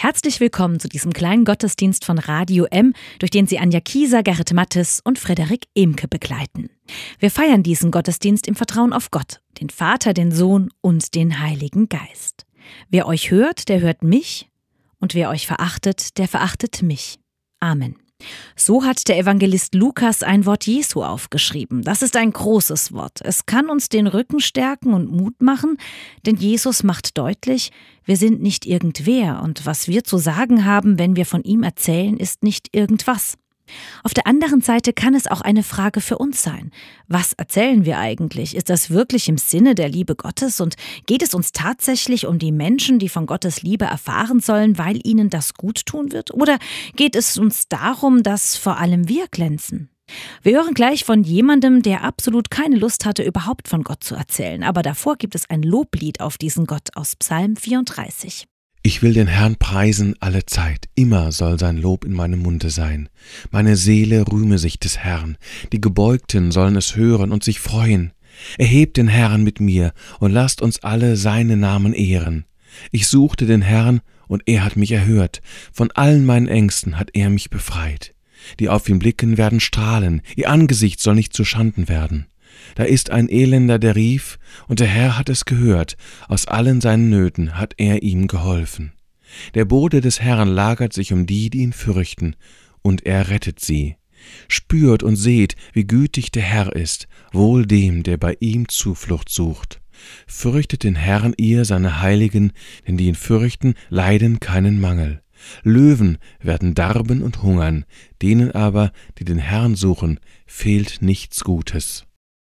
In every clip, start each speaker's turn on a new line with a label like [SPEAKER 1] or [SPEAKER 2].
[SPEAKER 1] Herzlich willkommen zu diesem kleinen Gottesdienst von Radio M, durch den Sie Anja Kieser, Gerrit Mattes und Frederik Emke begleiten. Wir feiern diesen Gottesdienst im Vertrauen auf Gott, den Vater, den Sohn und den Heiligen Geist. Wer euch hört, der hört mich, und wer euch verachtet, der verachtet mich. Amen. So hat der Evangelist Lukas ein Wort Jesu aufgeschrieben. Das ist ein großes Wort. Es kann uns den Rücken stärken und Mut machen, denn Jesus macht deutlich, wir sind nicht irgendwer und was wir zu sagen haben, wenn wir von ihm erzählen, ist nicht irgendwas. Auf der anderen Seite kann es auch eine Frage für uns sein. Was erzählen wir eigentlich? Ist das wirklich im Sinne der Liebe Gottes und geht es uns tatsächlich um die Menschen, die von Gottes Liebe erfahren sollen, weil ihnen das gut tun wird? Oder geht es uns darum, dass vor allem wir glänzen? Wir hören gleich von jemandem, der absolut keine Lust hatte, überhaupt von Gott zu erzählen. Aber davor gibt es ein Loblied auf diesen Gott aus Psalm 34.
[SPEAKER 2] Ich will den Herrn preisen alle Zeit, immer soll sein Lob in meinem Munde sein. Meine Seele rühme sich des Herrn, die Gebeugten sollen es hören und sich freuen. Erhebt den Herrn mit mir und lasst uns alle seine Namen ehren. Ich suchte den Herrn und er hat mich erhört, von allen meinen Ängsten hat er mich befreit. Die auf ihn blicken, werden strahlen, ihr Angesicht soll nicht zu Schanden werden. Da ist ein Elender, der rief, und der Herr hat es gehört, aus allen seinen Nöten hat er ihm geholfen. Der Bode des Herrn lagert sich um die ihn fürchten, und er rettet sie. Spürt und seht, wie gütig der Herr ist, wohl dem, der bei ihm Zuflucht sucht. Fürchtet den Herrn ihr, seine Heiligen, denn die ihn fürchten, leiden keinen Mangel. Löwen werden darben und hungern, denen aber, die den Herrn suchen, fehlt nichts Gutes.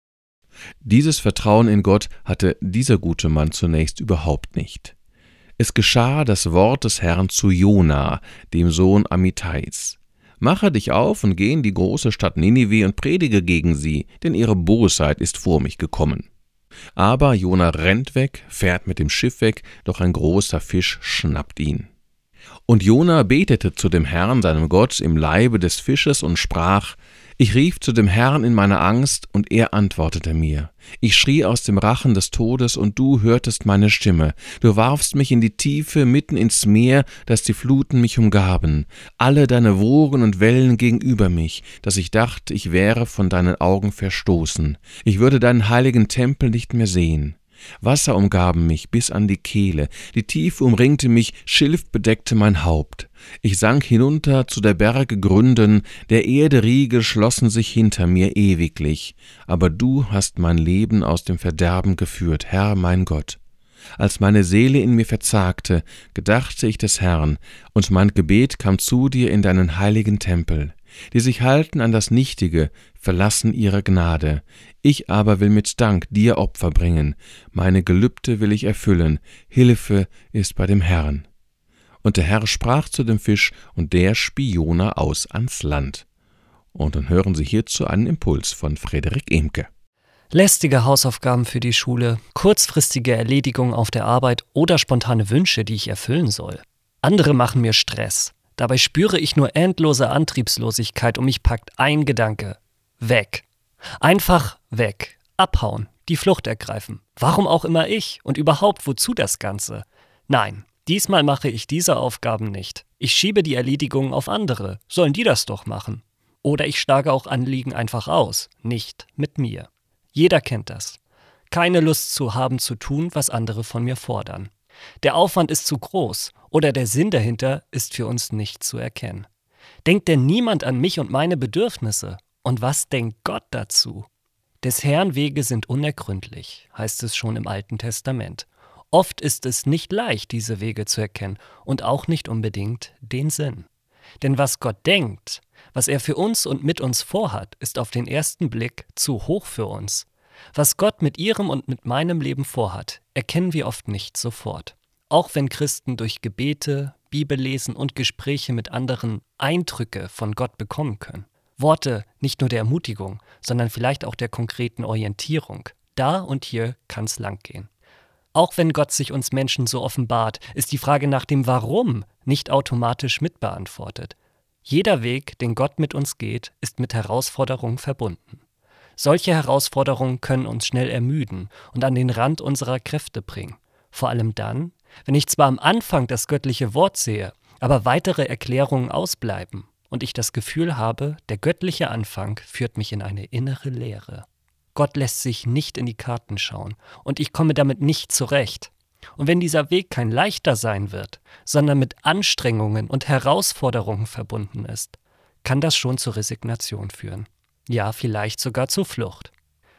[SPEAKER 2] Dieses Vertrauen in Gott hatte dieser gute Mann zunächst überhaupt nicht. Es geschah das Wort des Herrn zu Jona, dem Sohn Amittais. Mache dich auf und geh in die große Stadt Ninive und predige gegen sie, denn ihre Bosheit ist vor mich gekommen. Aber Jona rennt weg, fährt mit dem Schiff weg, doch ein großer Fisch schnappt ihn. Und Jona betete zu dem Herrn, seinem Gott, im Leibe des Fisches und sprach: Ich rief zu dem Herrn in meiner Angst, und er antwortete mir. Ich schrie aus dem Rachen des Todes, und du hörtest meine Stimme. Du warfst mich in die Tiefe, mitten ins Meer, dass die Fluten mich umgaben. Alle deine Wogen und Wellen gegenüber mich, dass ich dachte, ich wäre von deinen Augen verstoßen. Ich würde deinen heiligen Tempel nicht mehr sehen. Wasser umgaben mich bis an die Kehle, die Tiefe umringte mich, Schilf bedeckte mein Haupt. Ich sank hinunter zu der Berge Gründen, der Erde Riegel schlossen sich hinter mir ewiglich. Aber du hast mein Leben aus dem Verderben geführt, Herr mein Gott. Als meine Seele in mir verzagte, gedachte ich des Herrn, und mein Gebet kam zu dir in deinen heiligen Tempel. Die sich halten an das Nichtige, verlassen ihre Gnade. Ich aber will mit Dank dir Opfer bringen, meine Gelübde will ich erfüllen, Hilfe ist bei dem Herrn. Und der Herr sprach zu dem Fisch, und der spie Jona aus ans Land. Und dann hören Sie hierzu einen Impuls von Frederik Emke.
[SPEAKER 3] Lästige Hausaufgaben für die Schule, kurzfristige Erledigungen auf der Arbeit oder spontane Wünsche, die ich erfüllen soll. Andere machen mir Stress. Dabei spüre ich nur endlose Antriebslosigkeit und mich packt ein Gedanke. Weg. Einfach weg. Abhauen. Die Flucht ergreifen. Warum auch immer ich? Und überhaupt, wozu das Ganze? Nein, diesmal mache ich diese Aufgaben nicht. Ich schiebe die Erledigungen auf andere. Sollen die das doch machen? Oder ich schlage auch Anliegen einfach aus. Nicht mit mir. Jeder kennt das. Keine Lust zu haben zu tun, was andere von mir fordern. Der Aufwand ist zu groß oder der Sinn dahinter ist für uns nicht zu erkennen. Denkt denn niemand an mich und meine Bedürfnisse? Und was denkt Gott dazu? Des Herrn Wege sind unergründlich, heißt es schon im Alten Testament. Oft ist es nicht leicht, diese Wege zu erkennen und auch nicht unbedingt den Sinn. Denn was Gott denkt, was er für uns und mit uns vorhat, ist auf den ersten Blick zu hoch für uns. Was Gott mit ihrem und mit meinem Leben vorhat, erkennen wir oft nicht sofort. Auch wenn Christen durch Gebete, Bibellesen und Gespräche mit anderen Eindrücke von Gott bekommen können. Worte nicht nur der Ermutigung, sondern vielleicht auch der konkreten Orientierung. Da und hier kann's lang gehen. Auch wenn Gott sich uns Menschen so offenbart, ist die Frage nach dem Warum nicht automatisch mitbeantwortet. Jeder Weg, den Gott mit uns geht, ist mit Herausforderungen verbunden. Solche Herausforderungen können uns schnell ermüden und an den Rand unserer Kräfte bringen. Vor allem dann, wenn ich zwar am Anfang das göttliche Wort sehe aber weitere Erklärungen ausbleiben und ich das Gefühl habe, der göttliche Anfang führt mich in eine innere Leere. Gott lässt sich nicht in die Karten schauen und ich komme damit nicht zurecht. Und wenn dieser Weg kein leichter sein wird, sondern mit Anstrengungen und Herausforderungen verbunden ist, kann das schon zur Resignation führen. Ja, vielleicht sogar zur Flucht.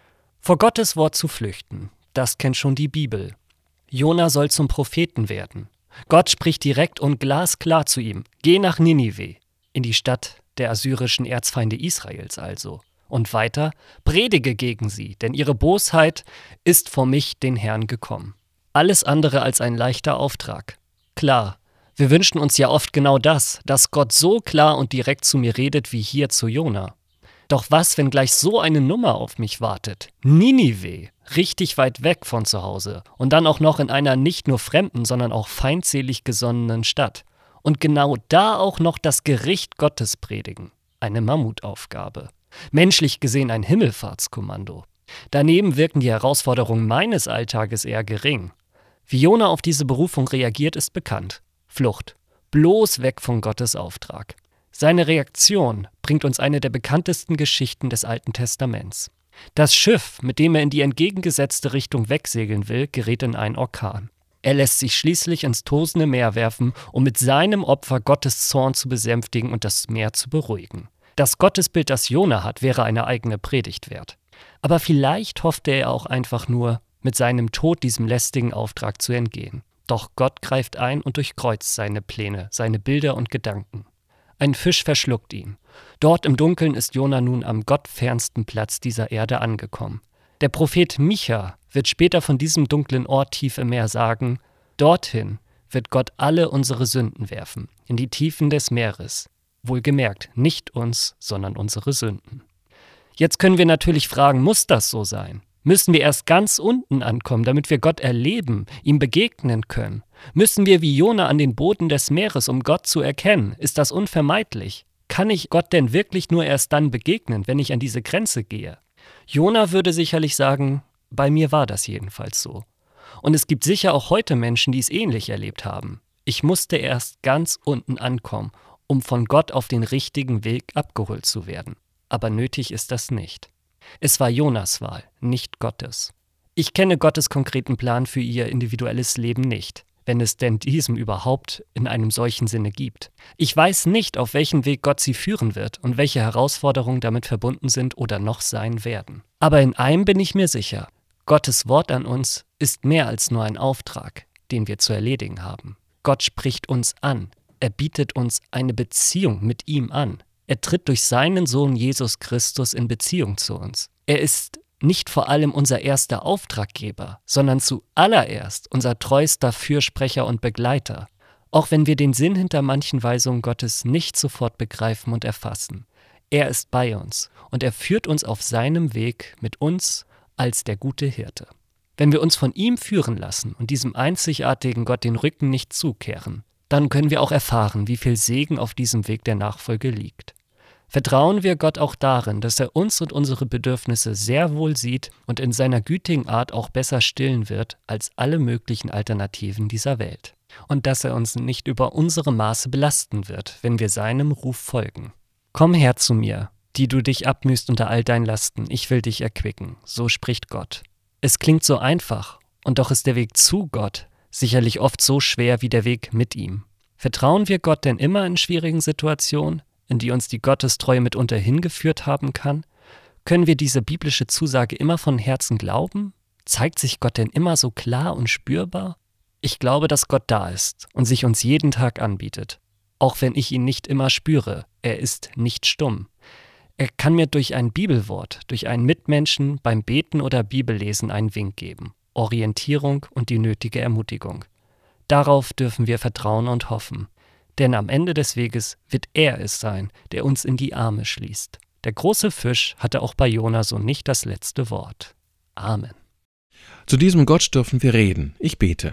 [SPEAKER 3] Vor Gottes Wort zu flüchten, das kennt schon die Bibel. Jona soll zum Propheten werden. Gott spricht direkt und glasklar zu ihm: Geh nach Ninive, in die Stadt der assyrischen Erzfeinde Israels also. Und weiter: Predige gegen sie, denn ihre Bosheit ist vor mich, den Herrn, gekommen. Alles andere als ein leichter Auftrag. Klar, wir wünschen uns ja oft genau das, dass Gott so klar und direkt zu mir redet wie hier zu Jona. Doch was, wenn gleich so eine Nummer auf mich wartet? Ninive, richtig weit weg von zu Hause und dann auch noch in einer nicht nur fremden, sondern auch feindselig gesonnenen Stadt. Und genau da auch noch das Gericht Gottes predigen. Eine Mammutaufgabe. Menschlich gesehen ein Himmelfahrtskommando. Daneben wirken die Herausforderungen meines Alltages eher gering. Wie Jona auf diese Berufung reagiert, ist bekannt. Flucht. Bloß weg von Gottes Auftrag. Seine Reaktion bringt uns eine der bekanntesten Geschichten des Alten Testaments. Das Schiff, mit dem er in die entgegengesetzte Richtung wegsegeln will, gerät in einen Orkan. Er lässt sich schließlich ins tosende Meer werfen, um mit seinem Opfer Gottes Zorn zu besänftigen und das Meer zu beruhigen. Das Gottesbild, das Jona hat, wäre eine eigene Predigt wert. Aber vielleicht hoffte er auch einfach nur, mit seinem Tod diesem lästigen Auftrag zu entgehen. Doch Gott greift ein und durchkreuzt seine Pläne, seine Bilder und Gedanken. Ein Fisch verschluckt ihn. Dort im Dunkeln ist Jona nun am gottfernsten Platz dieser Erde angekommen. Der Prophet Micha wird später von diesem dunklen Ort tief im Meer sagen: Dorthin wird Gott alle unsere Sünden werfen, in die Tiefen des Meeres. Wohlgemerkt, nicht uns, sondern unsere Sünden. Jetzt können wir natürlich fragen, muss das so sein? Müssen wir erst ganz unten ankommen, damit wir Gott erleben, ihm begegnen können? Müssen wir wie Jona an den Boden des Meeres, um Gott zu erkennen? Ist das unvermeidlich? Kann ich Gott denn wirklich nur erst dann begegnen, wenn ich an diese Grenze gehe? Jona würde sicherlich sagen, bei mir war das jedenfalls so. Und es gibt sicher auch heute Menschen, die es ähnlich erlebt haben. Ich musste erst ganz unten ankommen, um von Gott auf den richtigen Weg abgeholt zu werden. Aber nötig ist das nicht. Es war Jonas Wahl, nicht Gottes. Ich kenne Gottes konkreten Plan für ihr individuelles Leben nicht, wenn es denn diesem überhaupt in einem solchen Sinne gibt. Ich weiß nicht, auf welchen Weg Gott sie führen wird und welche Herausforderungen damit verbunden sind oder noch sein werden. Aber in einem bin ich mir sicher: Gottes Wort an uns ist mehr als nur ein Auftrag, den wir zu erledigen haben. Gott spricht uns an. Er bietet uns eine Beziehung mit ihm an. Er tritt durch seinen Sohn Jesus Christus in Beziehung zu uns. Er ist nicht vor allem unser erster Auftraggeber, sondern zuallererst unser treuster Fürsprecher und Begleiter. Auch wenn wir den Sinn hinter manchen Weisungen Gottes nicht sofort begreifen und erfassen. Er ist bei uns und er führt uns auf seinem Weg mit uns als der gute Hirte. Wenn wir uns von ihm führen lassen und diesem einzigartigen Gott den Rücken nicht zukehren, dann können wir auch erfahren, wie viel Segen auf diesem Weg der Nachfolge liegt. Vertrauen wir Gott auch darin, dass er uns und unsere Bedürfnisse sehr wohl sieht und in seiner gütigen Art auch besser stillen wird als alle möglichen Alternativen dieser Welt. Und dass er uns nicht über unsere Maße belasten wird, wenn wir seinem Ruf folgen. Komm her zu mir, die du dich abmühst unter all deinen Lasten, ich will dich erquicken, so spricht Gott. Es klingt so einfach, und doch ist der Weg zu Gott sicherlich oft so schwer wie der Weg mit ihm. Vertrauen wir Gott denn immer in schwierigen Situationen, in die uns die Gottestreue mitunter hingeführt haben kann? Können wir diese biblische Zusage immer von Herzen glauben? Zeigt sich Gott denn immer so klar und spürbar? Ich glaube, dass Gott da ist und sich uns jeden Tag anbietet. Auch wenn ich ihn nicht immer spüre, er ist nicht stumm. Er kann mir durch ein Bibelwort, durch einen Mitmenschen beim Beten oder Bibellesen einen Wink geben, Orientierung und die nötige Ermutigung. Darauf dürfen wir vertrauen und hoffen. Denn am Ende des Weges wird er es sein, der uns in die Arme schließt. Der große Fisch hatte auch bei Jona so nicht das letzte Wort. Amen.
[SPEAKER 2] Zu diesem Gott dürfen wir reden. Ich bete.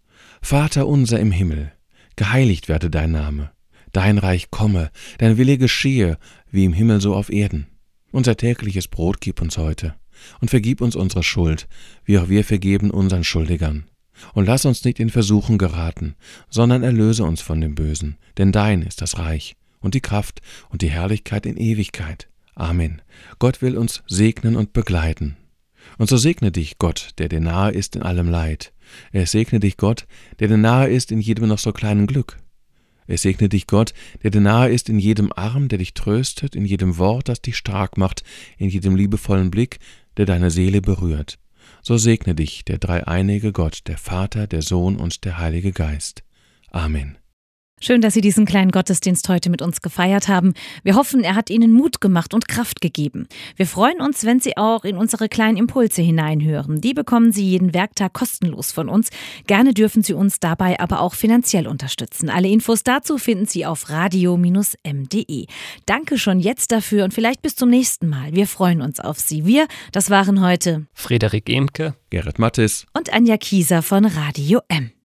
[SPEAKER 2] Vater unser im Himmel, geheiligt werde dein Name. Dein Reich komme, dein Wille geschehe, wie im Himmel so auf Erden. Unser tägliches Brot gib uns heute und vergib uns unsere Schuld, wie auch wir vergeben unseren Schuldigern. Und lass uns nicht in Versuchung geraten, sondern erlöse uns von dem Bösen, denn dein ist das Reich und die Kraft und die Herrlichkeit in Ewigkeit. Amen. Gott will uns segnen und begleiten. Und so segne dich Gott, der dir nahe ist in allem Leid. Es segne dich Gott, der dir nahe ist in jedem noch so kleinen Glück. Es segne dich Gott, der dir nahe ist in jedem Arm, der dich tröstet, in jedem Wort, das dich stark macht, in jedem liebevollen Blick, der deine Seele berührt. So segne dich der dreieinige Gott, der Vater, der Sohn und der Heilige Geist. Amen.
[SPEAKER 1] Schön, dass Sie diesen kleinen Gottesdienst heute mit uns gefeiert haben. Wir hoffen, er hat Ihnen Mut gemacht und Kraft gegeben. Wir freuen uns, wenn Sie auch in unsere kleinen Impulse hineinhören. Die bekommen Sie jeden Werktag kostenlos von uns. Gerne dürfen Sie uns dabei aber auch finanziell unterstützen. Alle Infos dazu finden Sie auf radio-m.de. Danke schon jetzt dafür und vielleicht bis zum nächsten Mal. Wir freuen uns auf Sie. Das waren heute
[SPEAKER 3] Frederik Emke,
[SPEAKER 2] Gerrit Mattes
[SPEAKER 1] und Anja Kieser von Radio M.